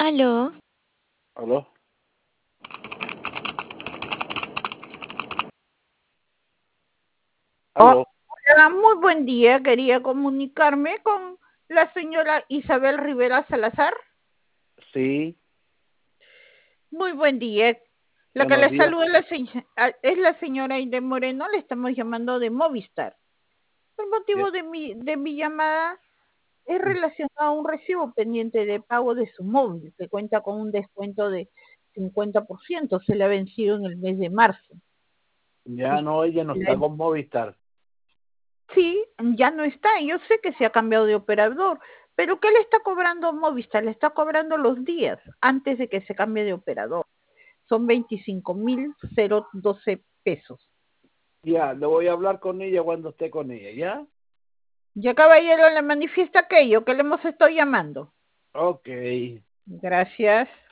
Aló. ¿Aló? ¿Aló? Hola, muy buen día. Quería comunicarme con la señora Isabel Rivera Salazar. Sí, Muy buen día. La que buenos le días. saluda es la señora Aide Moreno. Le estamos llamando de Movistar. El Ya, motivo de mi llamada es relacionado a un recibo pendiente de pago de su móvil, que cuenta con un descuento de 50%. Se le ha vencido en el mes de marzo. ya no, ella no está con Movistar. Sí, ya no está. Yo sé que se ha cambiado de operador, pero ¿qué le está cobrando Movistar? Le está cobrando los días antes de que se cambie de operador. Son 25.012 pesos. Ya, le voy a hablar con ella cuando esté con ella, ¿ya? Ya, caballero, le manifiesta aquello que le hemos estado llamando. Ok. Gracias.